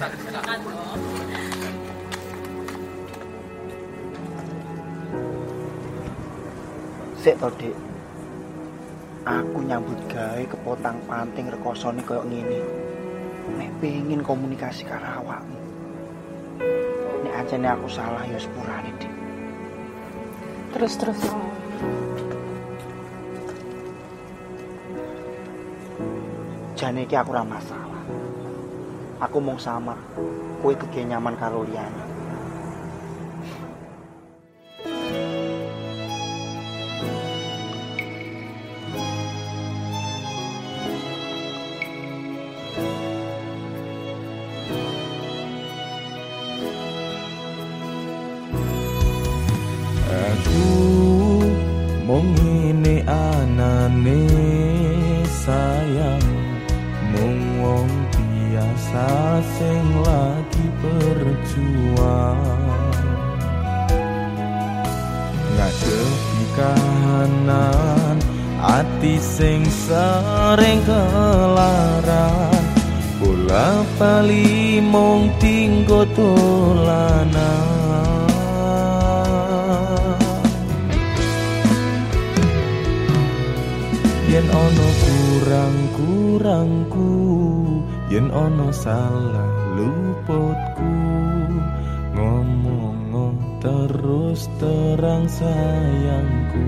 Sik to, Dik. Aku nyambut gawe kepotang-panting rekosone koyo ngene. Nek pengin komunikasi karo awakmu. Nek ancene aku salah ya sepurane, Dik. Terus Jane iki aku ora masalah. Aku mung samar, kowe kege nyaman karo liyane. Aku mung ngene anane sayang, mung wong biasa sing lagi berjuang ngadepi kahanan ati sing sering kelaran, bola bali mung tinggo dolanan. Yen ono kurang-kurangku, yen ono salah luputku, ngomong terus terang sayangku.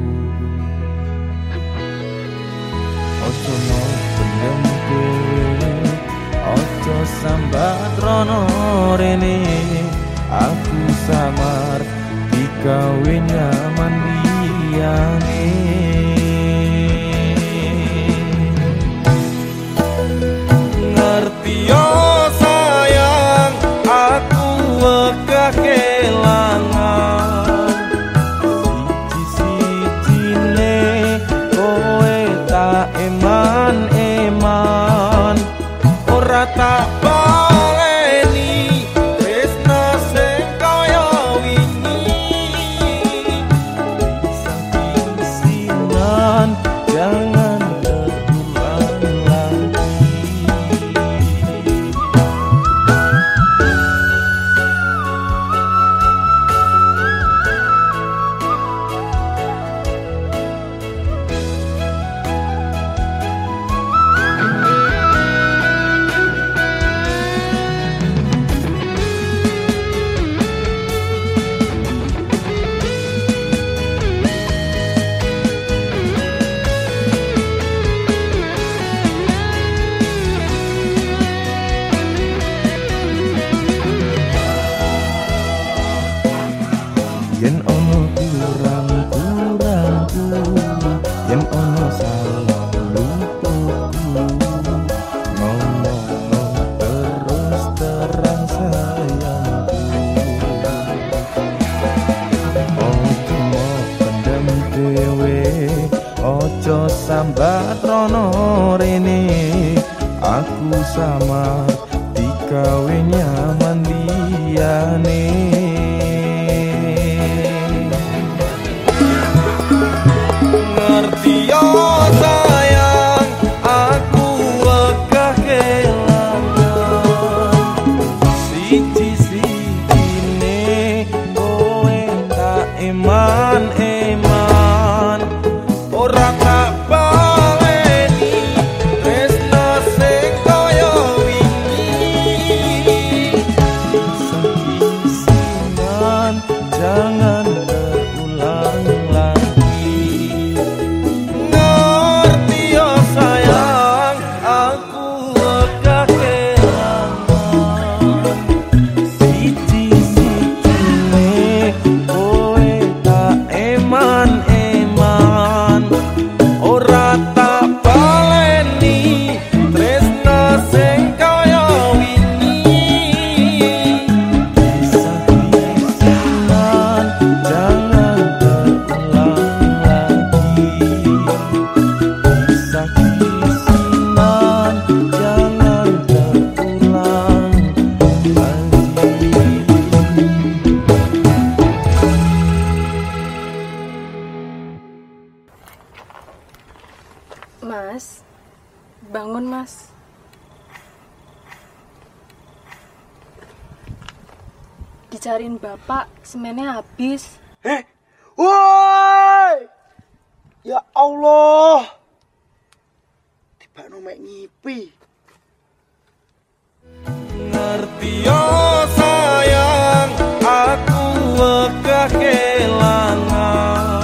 Ojo mau pendem dhewe, ojo sambat rono rene, aku samar digawe nyaman liyane. Ngerti yo sayang, aku wegah kelangan siji-sijine kowe tak eman-eman, ora tak baleni tresno sing kaya wingi, pisah-pisihan jangan terulang lagi. Yen ono kurang-kurangku, yen ono salah luputku, ngomong terus terang sayangku. Ojo mau pendem dhewe, ojo sambat rono rene, aku sama digawe nyaman liyane. Ngerti yo sayang, aku wegah kelangan siji-sijine kowe tak eman-eman, ora tak baleni tresno sing kaya wingi, pisah-pisihan jangan terulang lagi. Ngerti yo sayang, aku wegah kelangan siji-sijine kowe tak eman-eman, ora tak baleni tresno sing kaya wingi, pisah-pisihan jangan terulang lagi, pisah-pisihan jangan terulang lagi. Mas, bangun Mas. dicariin bapak, semennya habis. Woi! Ya Allah. Tiba nomek ngipi. Ngerti yo sayang, aku wegah kelangan.